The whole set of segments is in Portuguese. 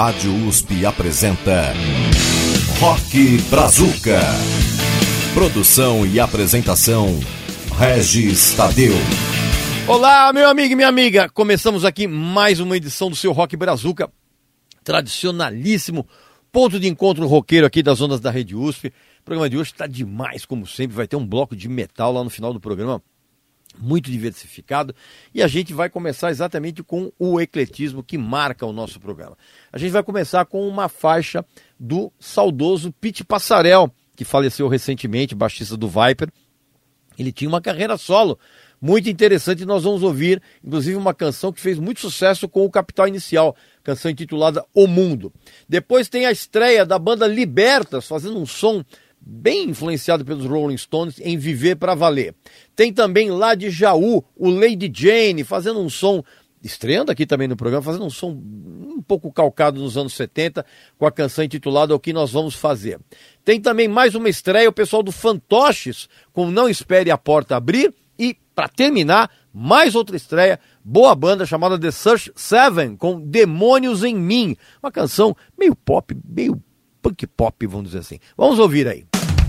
Rádio USP apresenta Rock Brazuca. Produção e apresentação, Regis Tadeu. Olá, meu amigo e minha amiga. Começamos aqui mais uma edição do seu Rock Brazuca, tradicionalíssimo ponto de encontro roqueiro aqui das ondas da Rede USP. O programa de hoje está demais, como sempre. Vai ter um bloco de metal lá no final do programa, muito diversificado, e a gente vai começar exatamente com o ecletismo que marca o nosso programa. A gente vai começar com uma faixa do saudoso Pete Passarel, que faleceu recentemente, baixista do Viper. Ele tinha uma carreira solo muito interessante, e nós vamos ouvir, inclusive, uma canção que fez muito sucesso com o Capital Inicial, canção intitulada O Mundo. Depois tem a estreia da banda Libertas, fazendo um som bem influenciado pelos Rolling Stones em Viver Pra Valer. Tem também lá de Jaú o Lady Jane fazendo um som, estreando aqui também no programa, fazendo um som um pouco calcado nos anos 70, com a canção intitulada O Que Nós Vamos Fazer. Tem também mais uma estreia, o pessoal do Fantoches, com Não Espere a Porta Abrir, e para terminar, mais outra estreia, boa banda chamada The Search 7, com Demônios em Mim, uma canção meio pop, meio punk pop, vamos dizer assim. Vamos ouvir aí.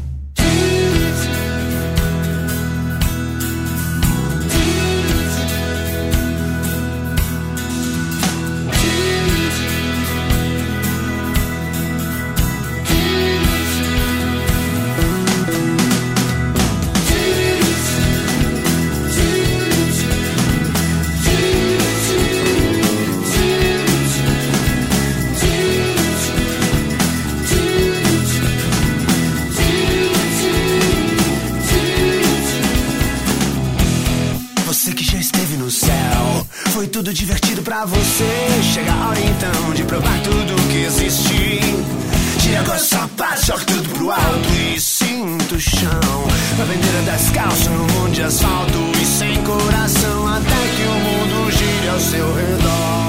Foi tudo divertido pra você. Chega a hora então de provar tudo que existe. Tira agora os sapatos, joga tudo pro alto e sinta o chão. A bandeira descalço no mundo de asfalto e sem coração, até que o mundo gire ao seu redor.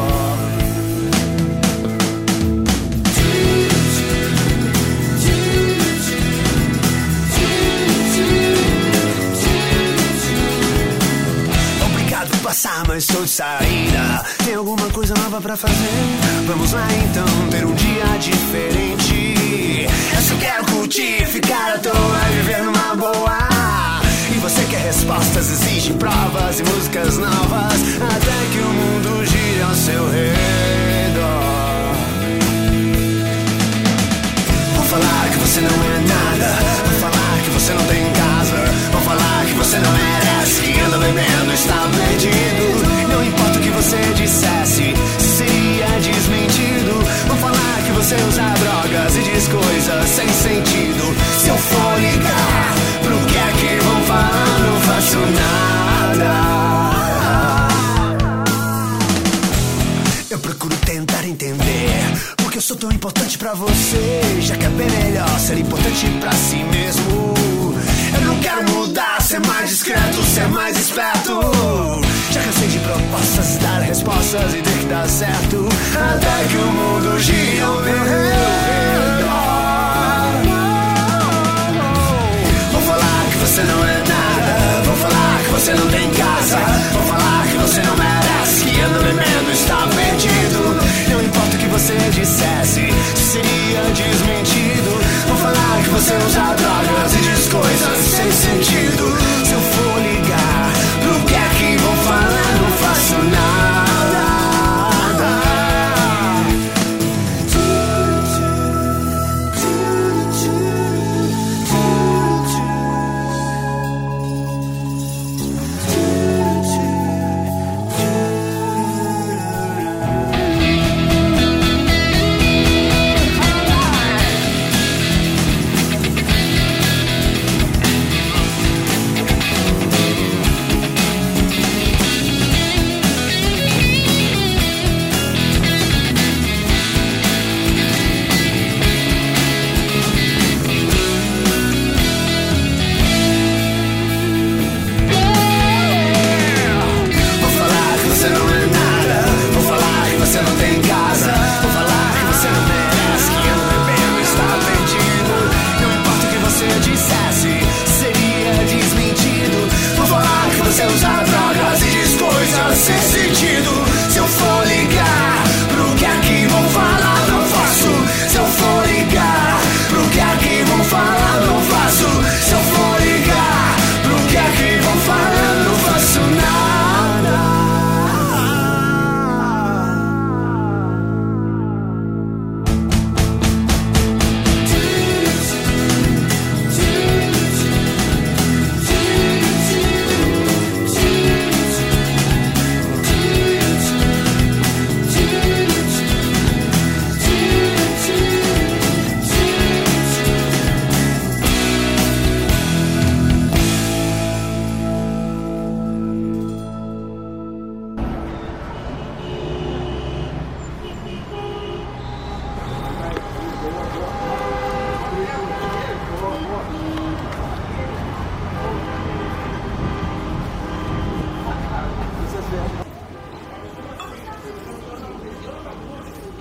Passar, mas estou de saída. Tem alguma coisa nova pra fazer? Vamos lá então, ter um dia diferente. Eu só quero curtir, ficar à toa, viver numa boa. E você quer respostas, exige provas e músicas novas, até que o mundo gire ao seu redor. Vou falar que você não é nada, vou falar que você não tem casa, vou falar que você não merece, que anda bebendo, está perdido. Não importa o que você dissesse, se seria desmentido. Vou falar que você usa drogas e diz coisas sem sentido. Se eu for ligar, pro que é que vão falar, não faço nada. Eu procuro tentar entender porque eu sou tão importante pra você, já que é bem melhor ser importante pra si mesmo. Eu não quero mudar, ser mais discreto, ser mais esperto. Já cansei de propostas, dar respostas e ter que dar certo, até que o mundo gire ao meu redor. Vou falar que você não é nada, vou falar que você não tem casa, vou falar que você não merece, que anda bebendo, está perdido. Não importa o que você dissesse, se seria desmentido. Vou falar que você usa drogas e diz coisas sem sentido. Se eu for ligar, pro que é que vão falar, não faço nada.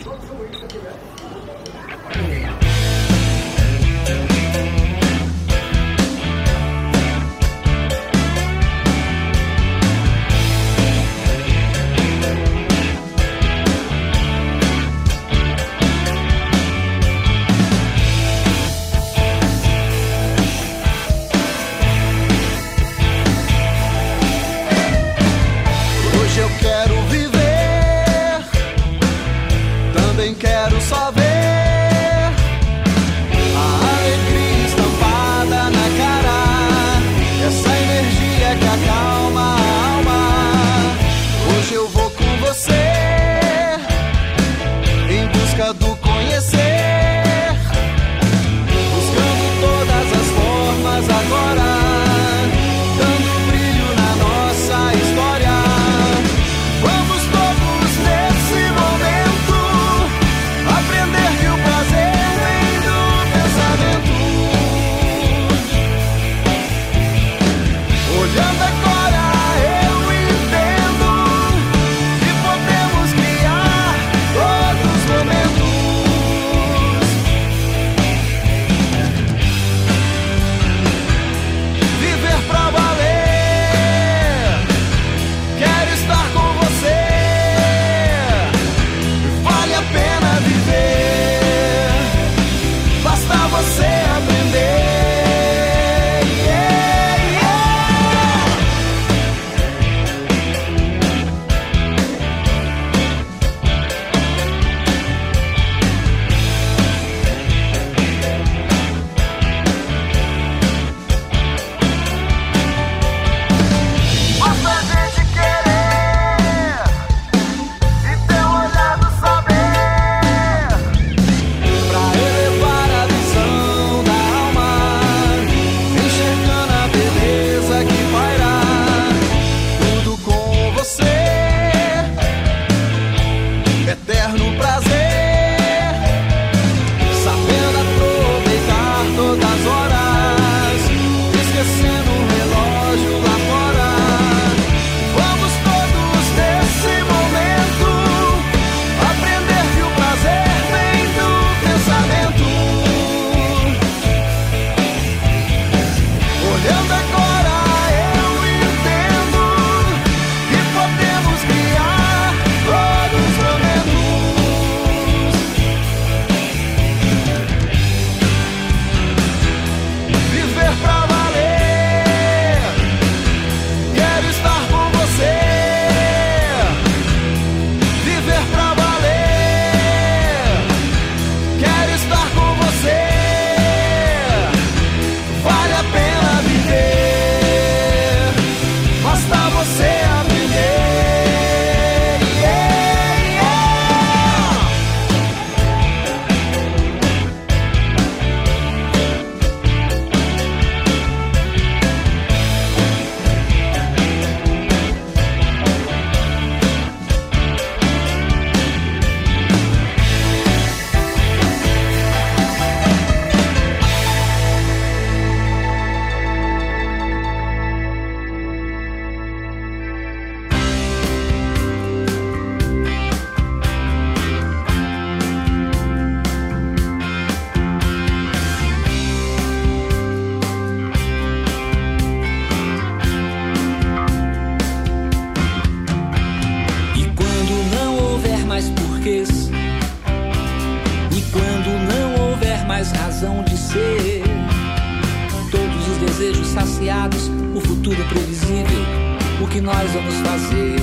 saciados, o futuro é previsível, o que nós vamos fazer?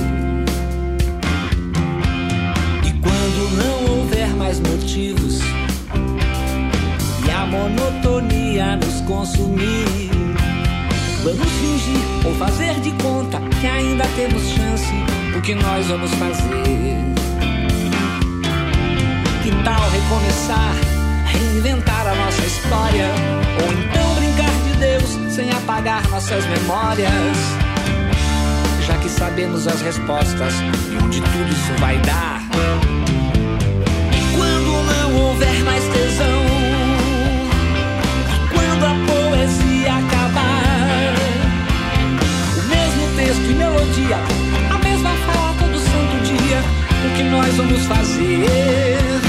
E quando não houver mais motivos e a monotonia nos consumir, vamos fingir ou fazer de conta que ainda temos chance, o que nós vamos fazer? Que tal recomeçar, reinventar a nossa história, ou então brincar de Deus sem apagar nossas memórias, já que sabemos as respostas e onde tudo isso vai dar. E quando não houver mais tesão, e quando a poesia acabar, o mesmo texto e melodia, a mesma fala todo santo dia, o que nós vamos fazer?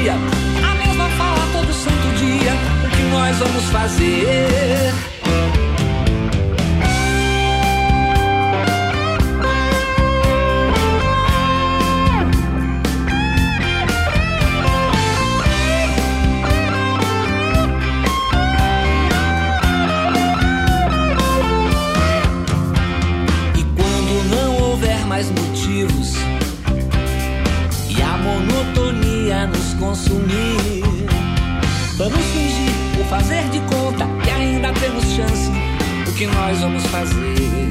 melodia, a mesma fala todo santo dia. O que nós vamos fazer? Motivos e a monotonia nos consumir, vamos fingir ou fazer de conta que ainda temos chance. O que nós vamos fazer?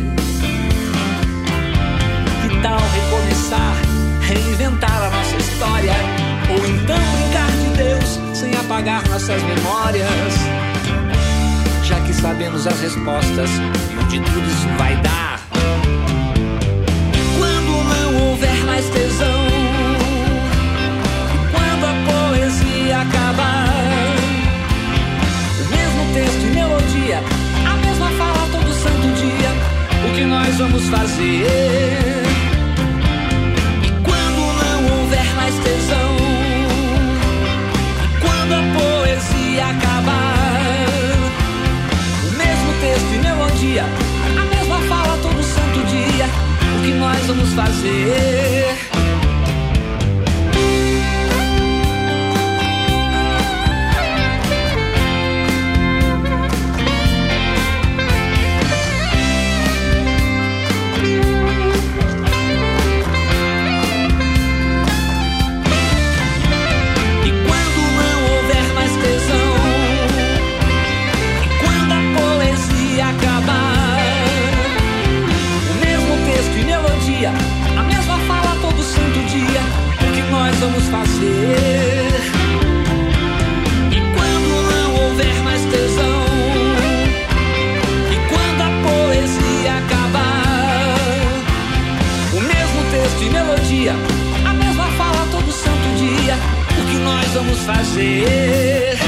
Que tal recomeçar, reinventar a nossa história, ou então brincar de Deus sem apagar nossas memórias? Já que sabemos as respostas e onde tudo isso vai dar. Houver mais tesão, quando a poesia acabar, o mesmo texto e melodia, a mesma fala todo santo dia. O que nós vamos fazer? E quando não houver mais tesão, quando a poesia acabar, o mesmo texto e melodia, a mesma fala todo santo dia. O que nós vamos fazer? E quando não houver mais tesão, e quando a poesia acabar, o mesmo texto e melodia, a mesma fala todo santo dia. O que nós vamos fazer? E quando não houver mais tesão, e quando a poesia acabar, o mesmo texto e melodia, a mesma fala todo santo dia. O que nós vamos fazer?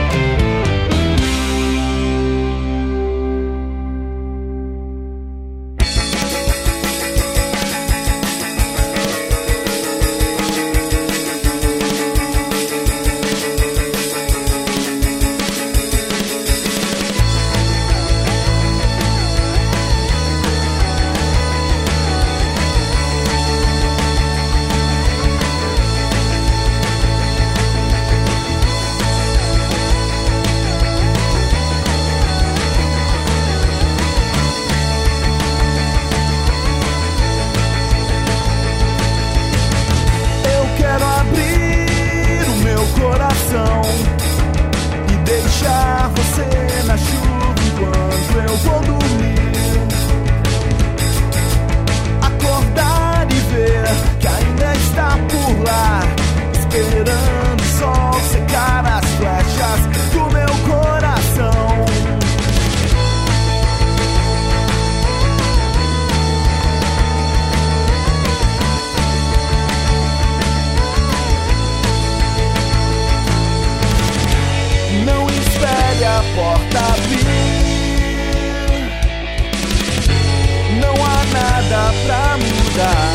E deixar você na chuva enquanto eu vou dormir. Acordar e ver que ainda está por lá, esperando o sol secar as flechas do meu coração. Não espere a porta abrir, não há nada pra mudar.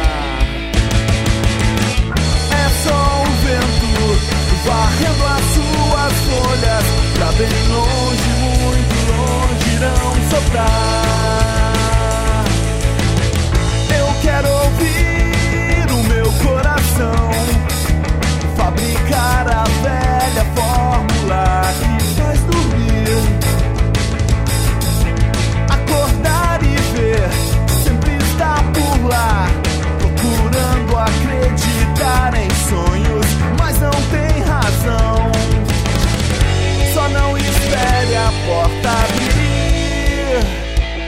É só o vento varrendo as suas folhas, pra bem longe, muito longe irão soprar. Eu quero ouvir o meu coração fabricar a velha fórmula que faz dormir. Acordar e ver, sempre está por lá, procurando acreditar em sonhos, mas não tem razão. Só não espere a porta abrir,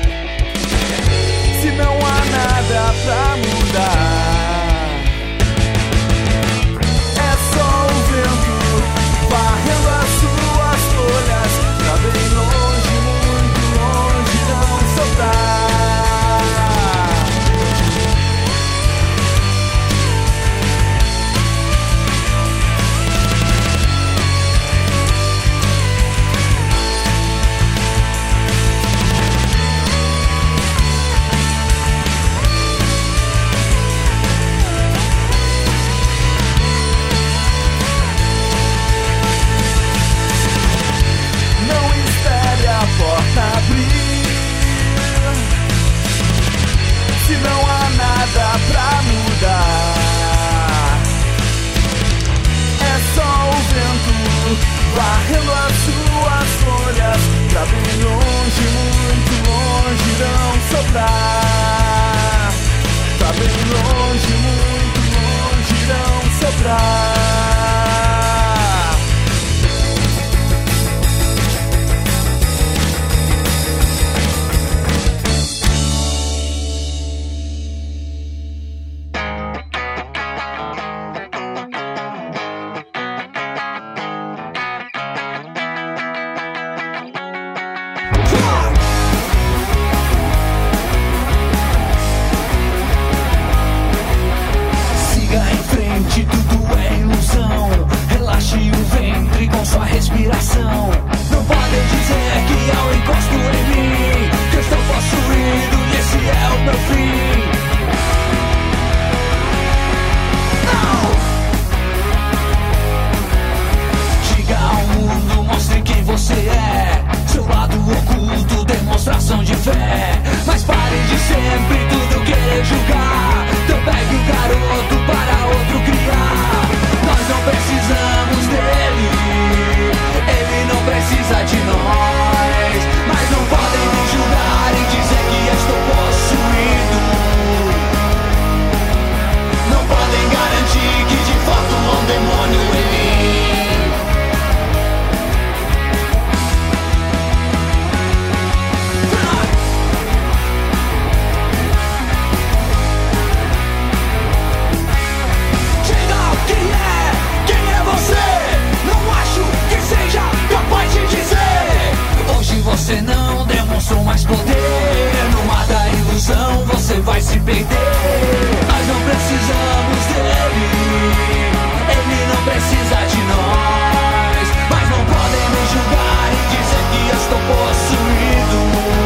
perder. Nós não precisamos dele, ele não precisa de nós. Mas não podem me julgar e dizer que eu estou possuído.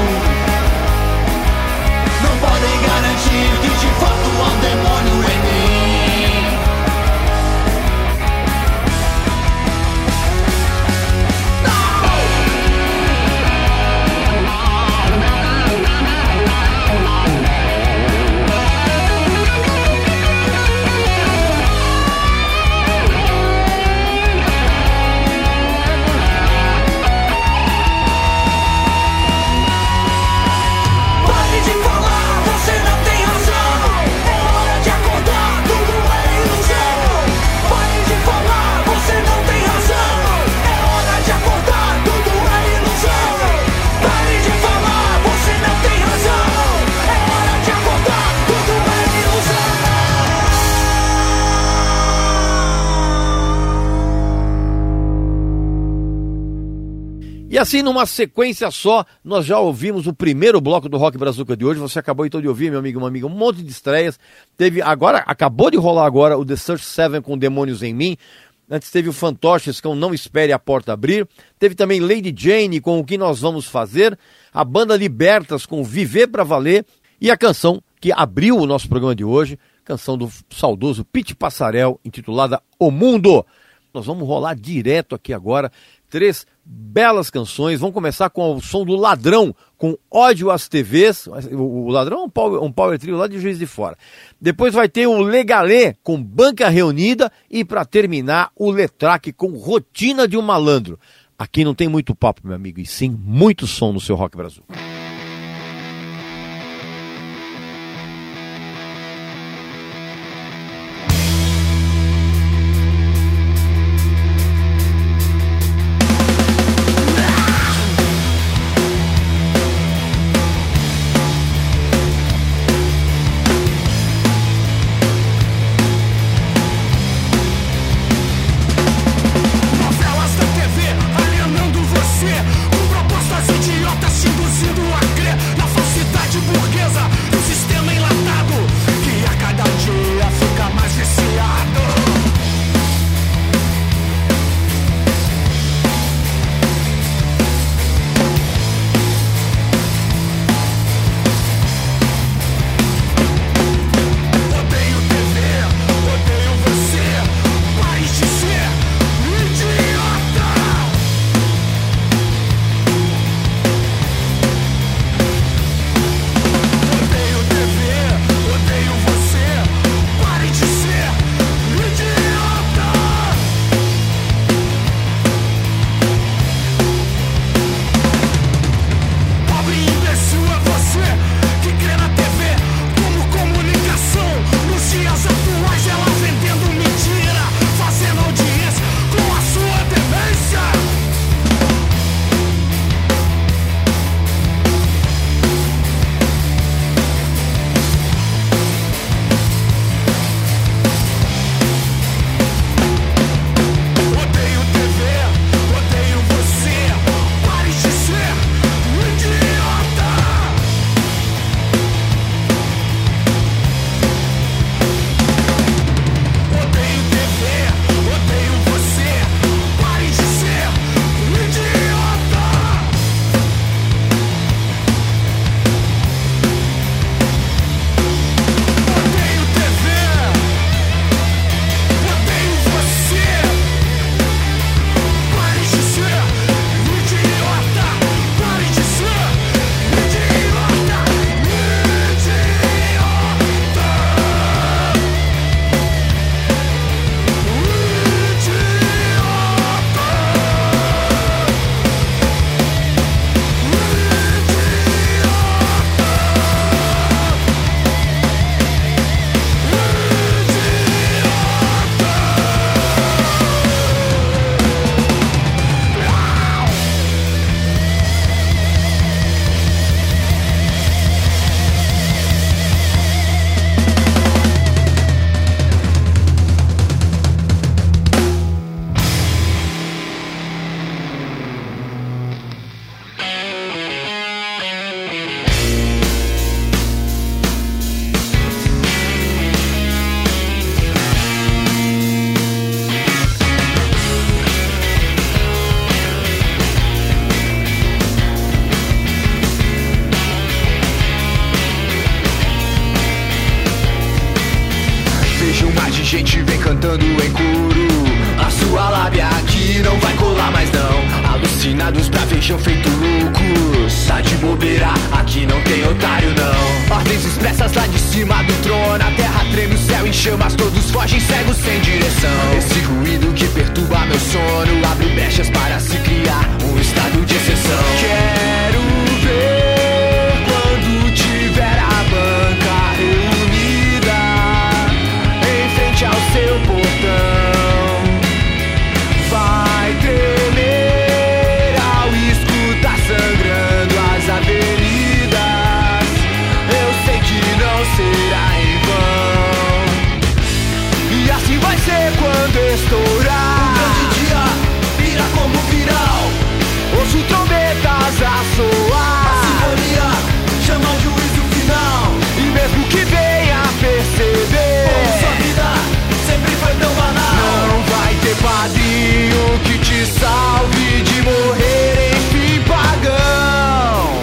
Não podem garantir que de fato há um demônio em mim. E assim, numa sequência só, nós já ouvimos o primeiro bloco do Rock Brazuca de hoje. Você acabou então de ouvir, meu amigo e uma amiga, um monte de estreias. Acabou de rolar agora o The Search 7 com Demônios em Mim. Antes teve o Fantoches com Não Espere a Porta Abrir. Teve também Lady Jane com O Que Nós Vamos Fazer. A banda Libertas com Viver Pra Valer. E a canção que abriu o nosso programa de hoje, canção do saudoso Pete Passarel, intitulada O Mundo. Nós vamos rolar direto aqui agora 3 belas canções. Vamos começar com o som do Ladrão, com Ódio às TVs. O Ladrão é um power trio lá de Juiz de Fora. Depois vai ter o Legalê, com Banca Reunida. E para terminar, o Letraque, com Rotina de um Malandro. Aqui não tem muito papo, meu amigo, e sim muito som no seu Rock Brasil. Novelas da TV alienando você, com propostas idiotas te induzindo cantando em coro. A sua lábia aqui não vai colar mais não. Alucinados pra vejam feito loucos. Tá de bobeira, aqui não tem otário não. Ordens expressas lá de cima do trono. A terra treme, o céu em chamas, todos fogem cegos sem direção. Esse ruído que perturba meu sono abre brechas para se criar um estado de exceção. Quero ver quando tiver a banca reunida em frente ao seu portão. Vai tremer ao escutar sangrando as avenidas. Eu sei que não será em vão. E assim vai ser quando estourar. Um grande dia virá como viral. Ouço trombetas a soar. A sinfonia chama o juízo final. E mesmo que venha a perceber como sua vida sempre foi tão banal, não vai ter padrinho que te salve de morrer em fim pagão.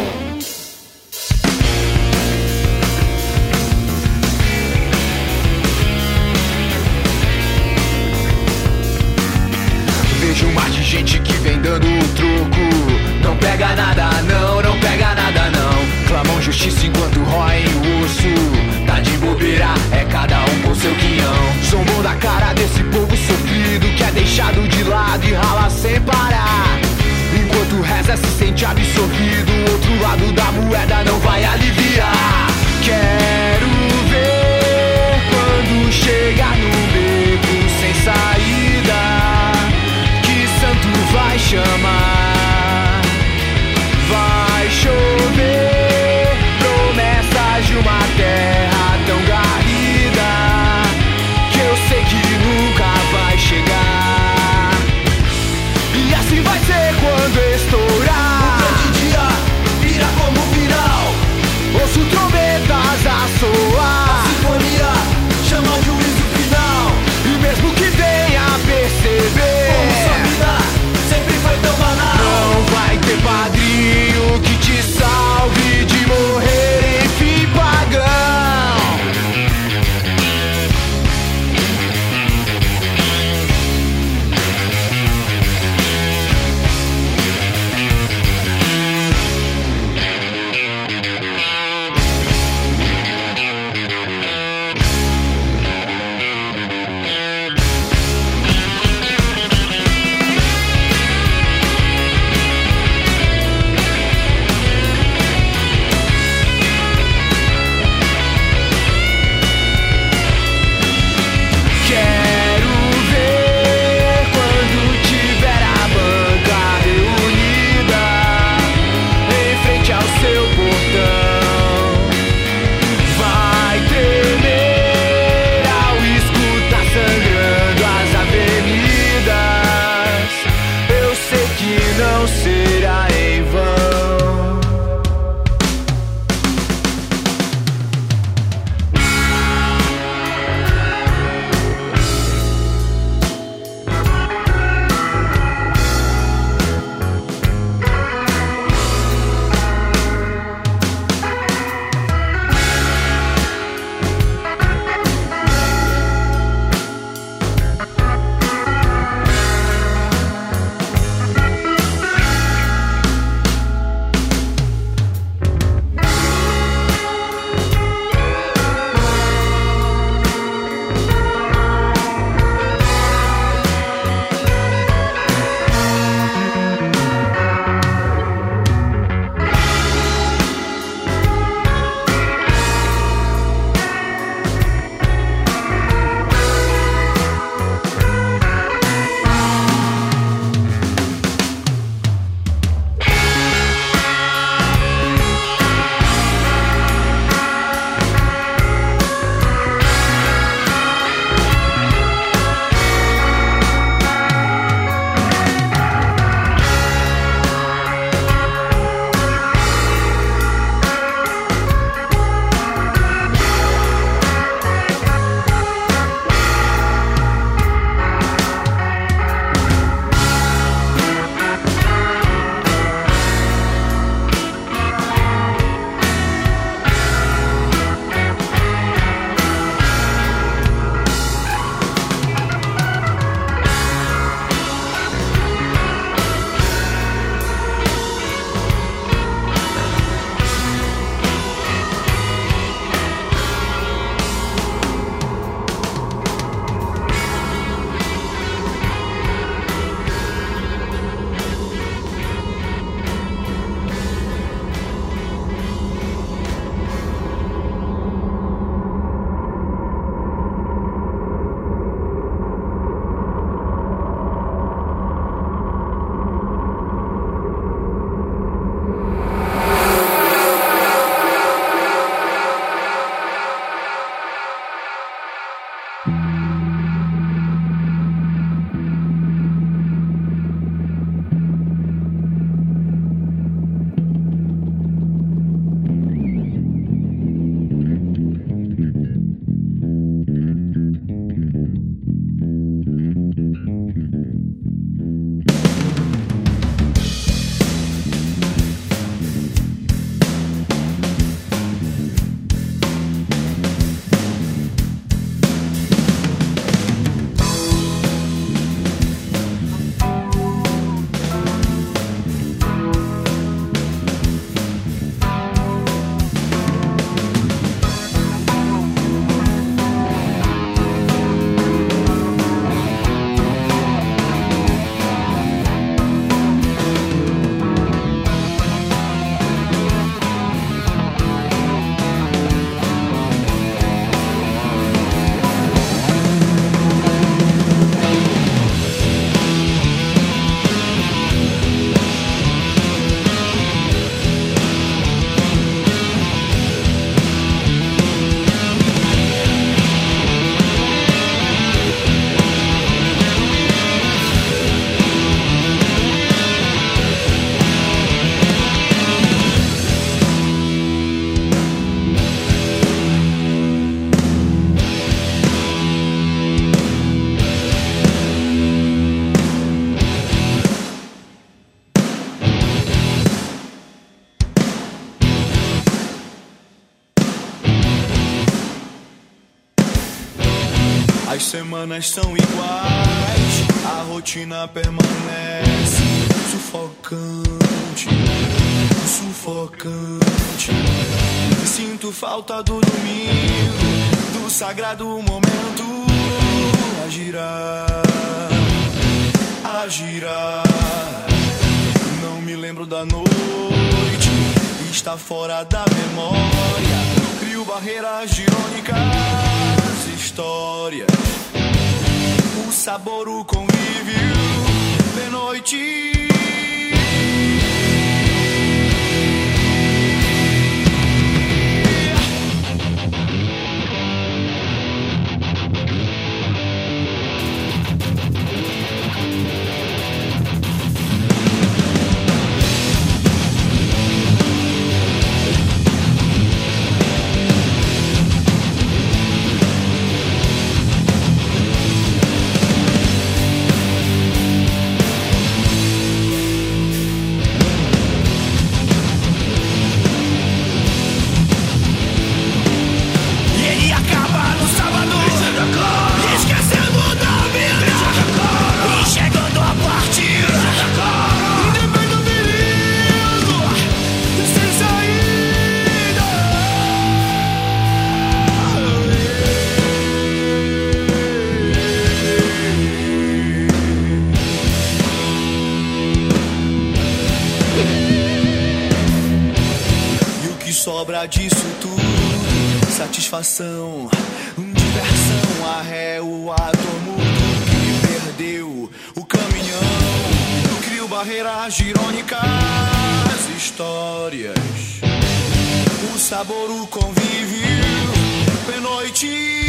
Vejo um mar de gente que vem dando o troco. Não pega nada não, não pega nada não. Clamam justiça enquanto roem o osso. Tá de bobeira, é cada um com seu quinhão. Zombam da cara desse povo sofrido que é deixado de lado e rala sem parar. Enquanto reza se sente absorvido, o outro lado da moeda não vai aliviar. Quero ver quando chegar no beco sem saída, que santo vai chamar. Vai chover promessas de uma terra tão garrida que eu sei que nunca vai chegar. E assim vai ser quando estourar. Um grande dia virá como viral. Ouço trombetas a soar. A sinfonia chama o juízo final. E mesmo que venha a perceber como sua vida sempre foi tão banal, não vai ter padrinho que te salve de morrer em fim pagão. As semanas são iguais, a rotina permanece sufocante, sufocante. Sinto falta do domingo, do sagrado momento a girar, a girar. Não me lembro da noite, está fora da memória. Crio barreiras irônicas, histórias. O sabor, o convívio de noite. Sobra disso tudo, satisfação, diversão, arré, o ator mudo que perdeu o caminhão. Eu crio barreiras irônicas, histórias, o sabor, o convívio, de noite.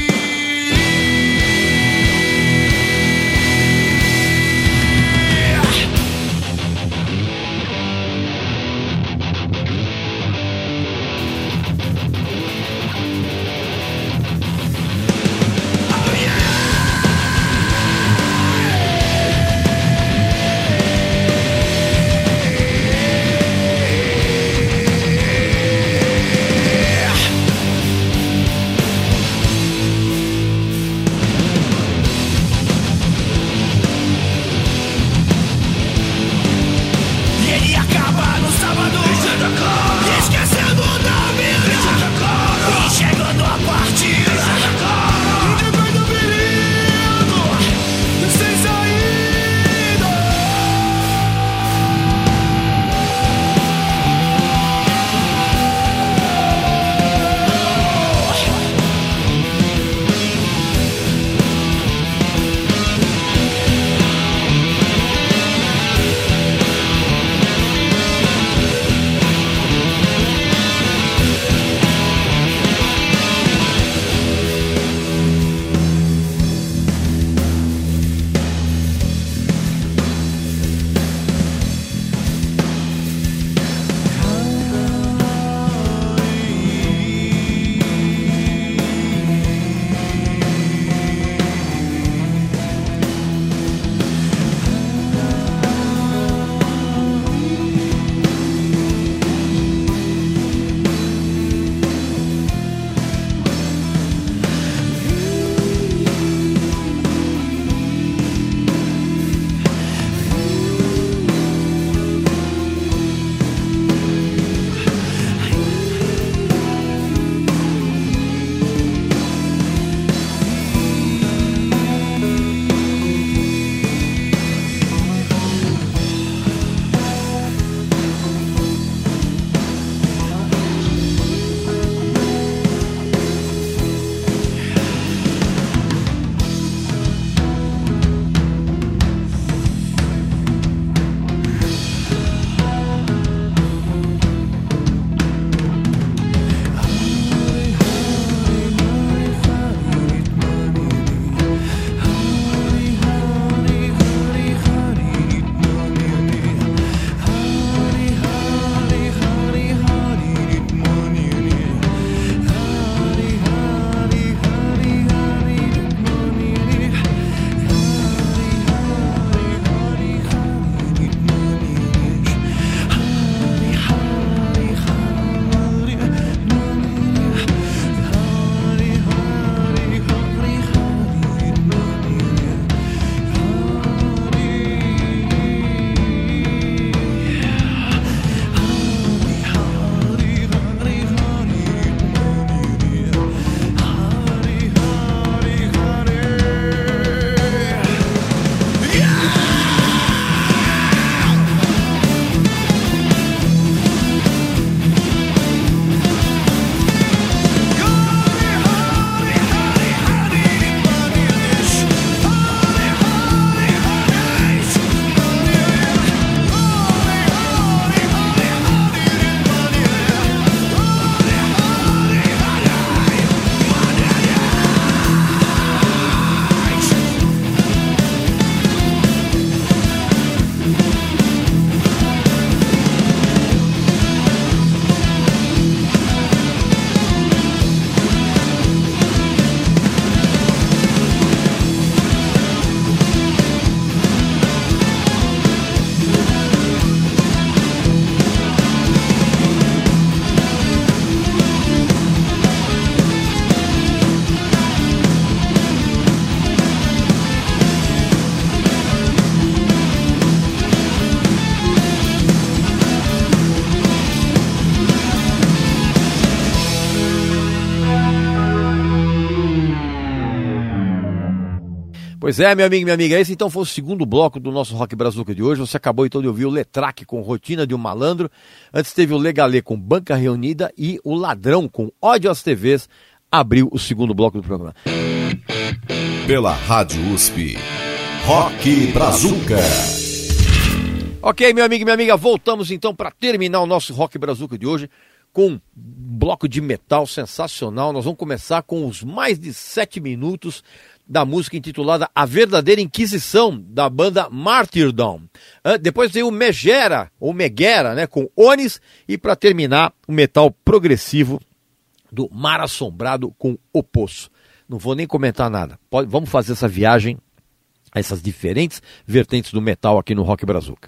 Pois é, meu amigo e minha amiga, esse então foi o segundo bloco do nosso Rock Brazuca de hoje. Você acabou então de ouvir o Letraque com Rotina de um Malandro. Antes teve o Legalê com Banca Reunida e o Ladrão com Ódio às TVs. Abriu o segundo bloco do programa. Pela Rádio USP, Rock Brazuca. Ok, meu amigo e minha amiga, voltamos então para terminar o nosso Rock Brazuca de hoje com um bloco de metal sensacional. Nós vamos começar com os mais de 7 minutos da música intitulada A Verdadeira Inquisição, da banda Martyrdom. Depois veio o Megera, ou Megera, né, com Onis, e para terminar, o metal progressivo do Mar Assombrado com O Poço. Não vou nem comentar nada. Vamos fazer essa viagem a essas diferentes vertentes do metal aqui no Rock Brazuca.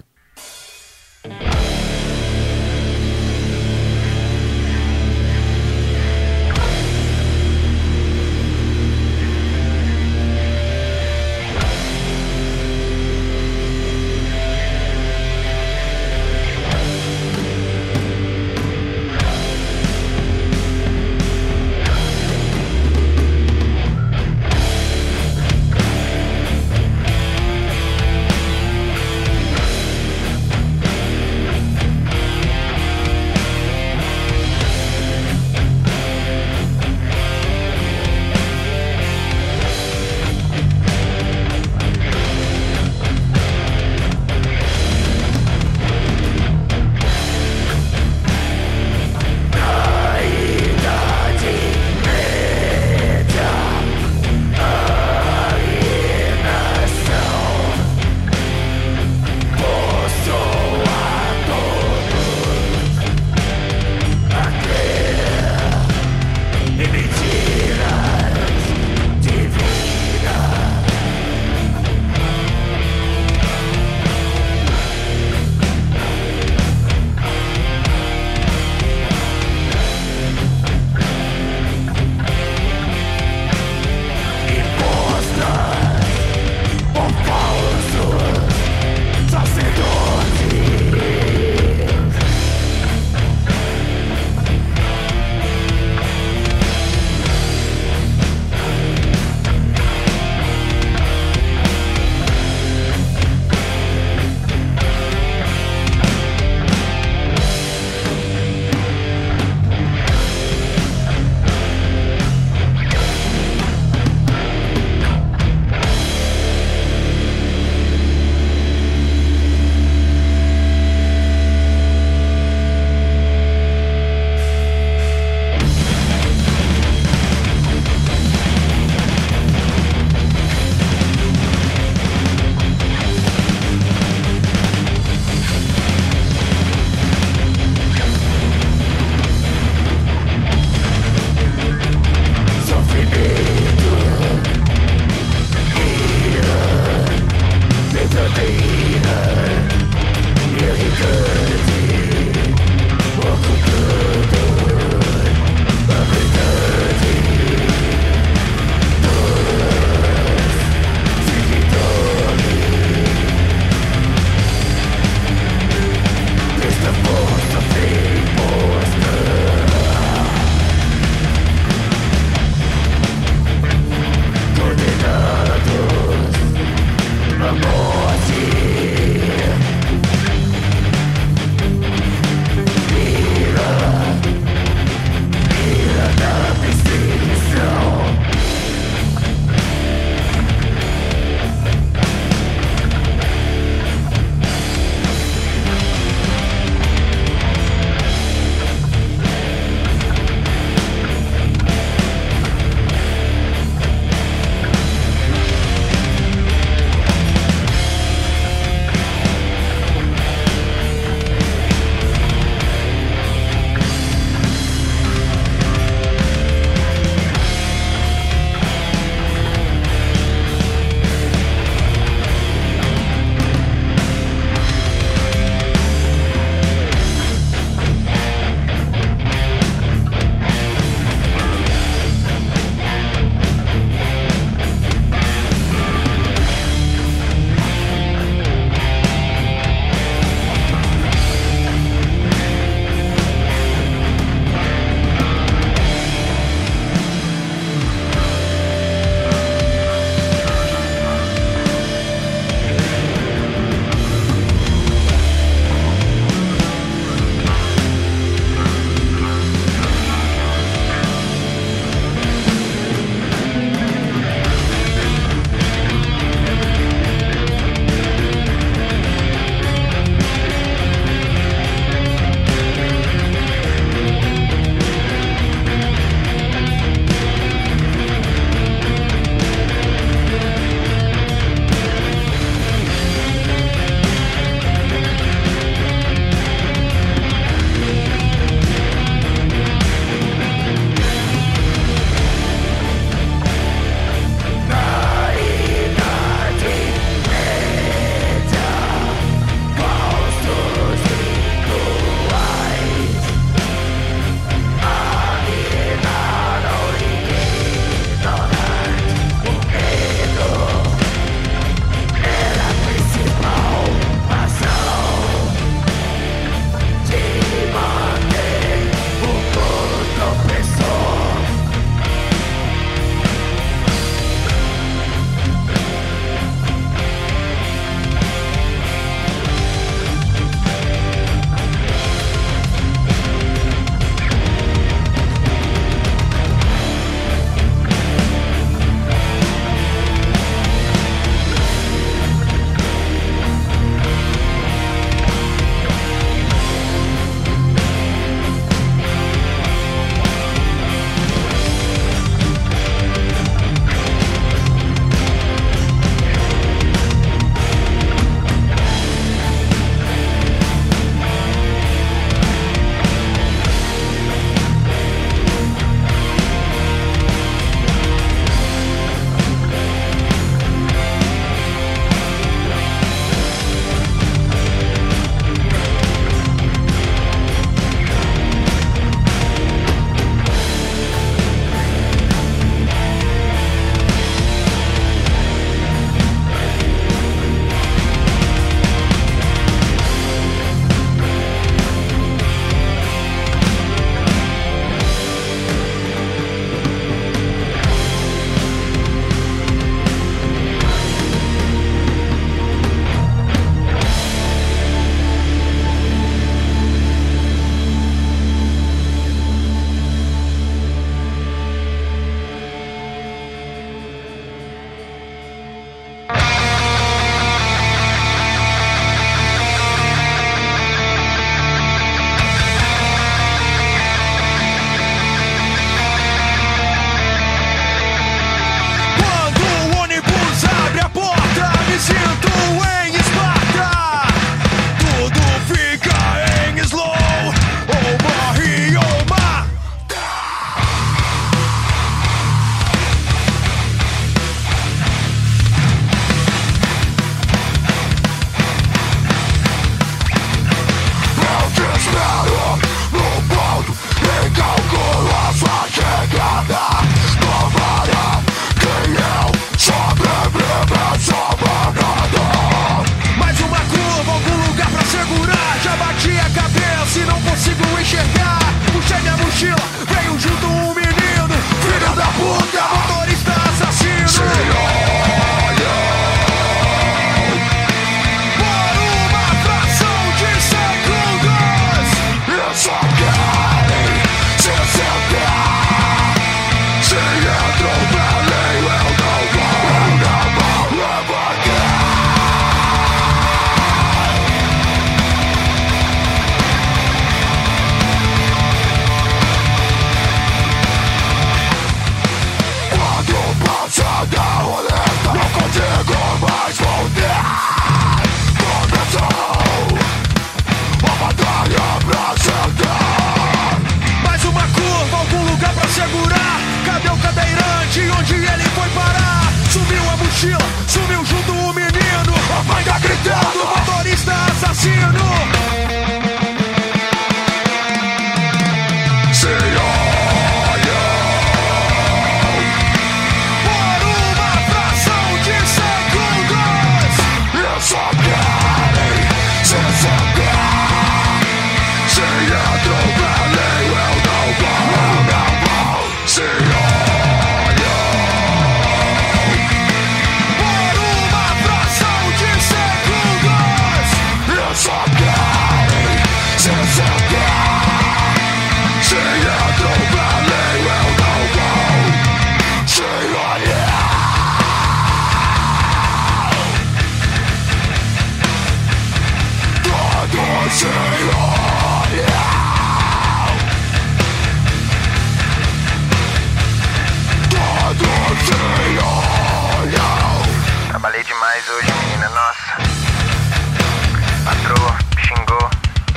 Trabalhei demais hoje, menina, nossa. Patroa, xingou.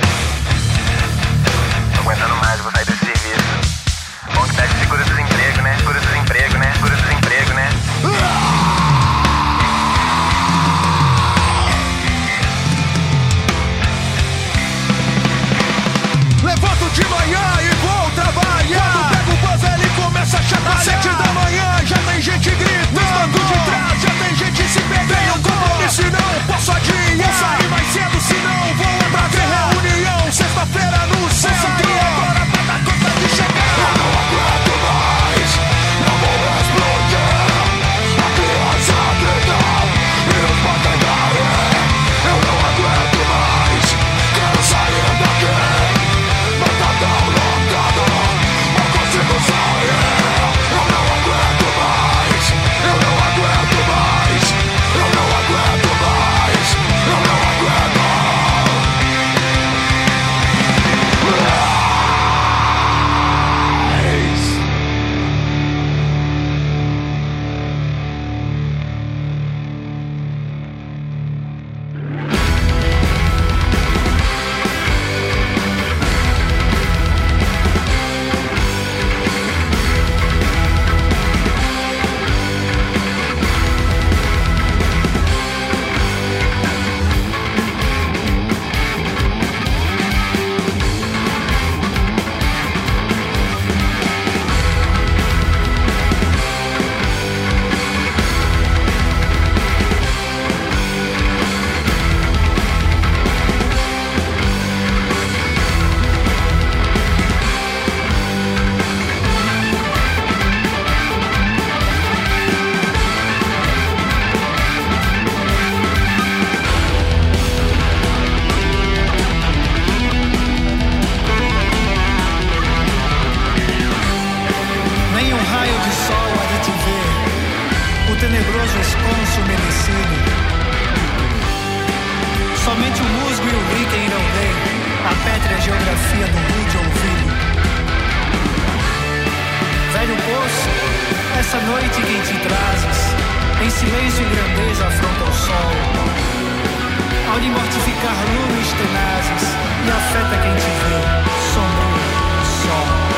Tô aguentando mais, vou sair desse serviço. Bom que pede seguro-desemprego, né? Seguro-desemprego, né? Seguro-desemprego, né? Levanto de manhã e vou trabalhar. Quando pego o bus, ele começa a chacoalhar. Às 7 da manhã já tem gente gritando. Nos bancos de trás já tem gente se pegando. Tenho compromisso e não posso adiar. Vou sair mais cedo, senão vou entrar. Tem reunião, sexta-feira no centro. Agora tá na conta de chegar. Eu não aguento mais, não vou explodir. A criança grita e os pais caem. Eu não aguento mais, quero sair daqui. Mas tá tão lotado, não consigo sair. Eu não aguento mais, eu não aguento mais. Eu não aguento mais, eu não aguento. Nenhum raio de sol há de te ver, o tenebroso esconso merecido. Somente o musgo e o líquen irão ver a pétrea geografia do rude ouvido. Velho poço, essa noite quem te trazes, em silêncio e grandeza afronta o sol. Ao lhe mortificar lumes tenazes, e afeta quem te vê, sombrio sol.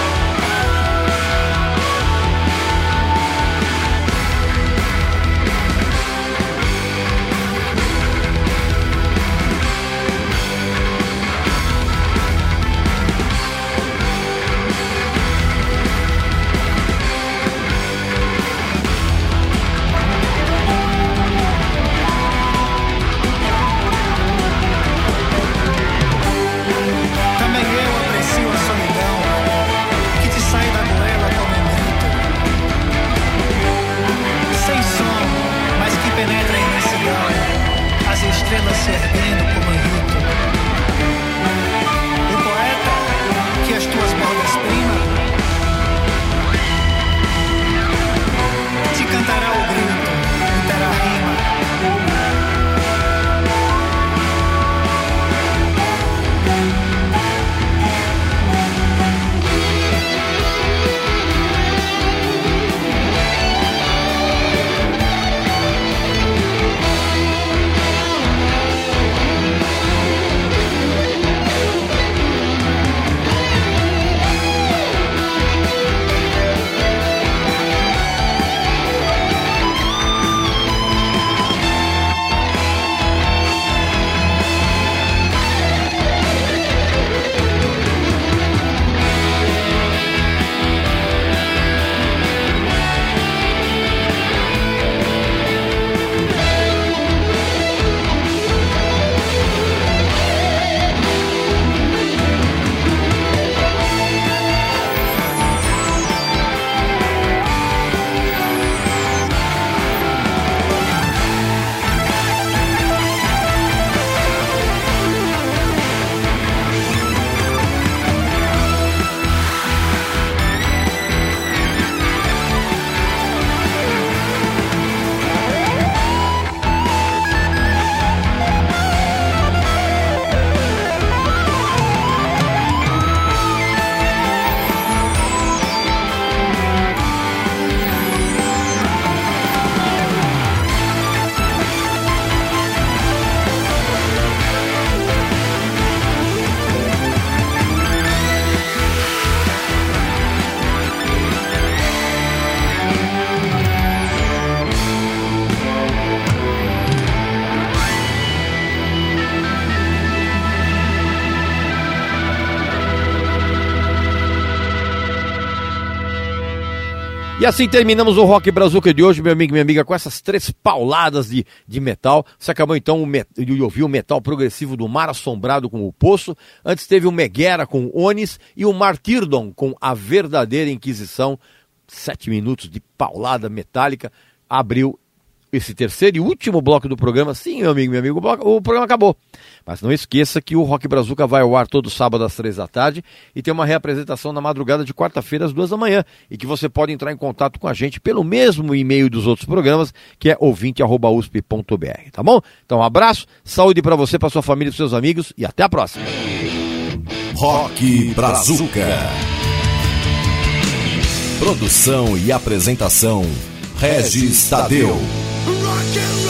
E assim terminamos o Rock Brazuca de hoje, meu amigo e minha amiga, com essas 3 pauladas de metal. Você acabou então de ouvir o metal progressivo do Mar Assombrado com o Poço. Antes teve o Megera com Onis e o Martyrdom com A Verdadeira Inquisição. 7 minutos de paulada metálica. Abriu esse terceiro e último bloco do programa. Sim, meu amigo, o programa acabou. Mas não esqueça que o Rock Brazuca vai ao ar todo sábado às 3 da tarde e tem uma reapresentação na madrugada de quarta-feira às 2 da manhã. E que você pode entrar em contato com a gente pelo mesmo e-mail dos outros programas, que é ouvinte@usp.br, tá bom? Então um abraço, saúde para você, para sua família e seus amigos e até a próxima. Rock Brazuca. Produção e apresentação Regis Tadeu. Rock and roll.